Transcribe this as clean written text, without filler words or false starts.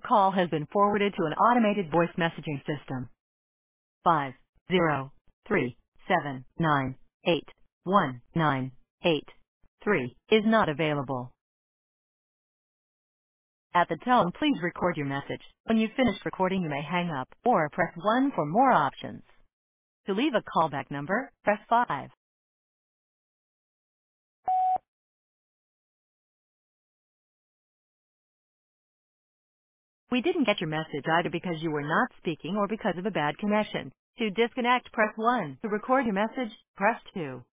call has been forwarded to an automated voice messaging system. 503798198 is not available. At the tone, please record your message. When you've finished recording, you may hang up or press 1 for more options. To leave a callback number, press 5. We didn't get your message either because you were not speaking or because of a bad connection. To disconnect, press 1. To record your message, press 2.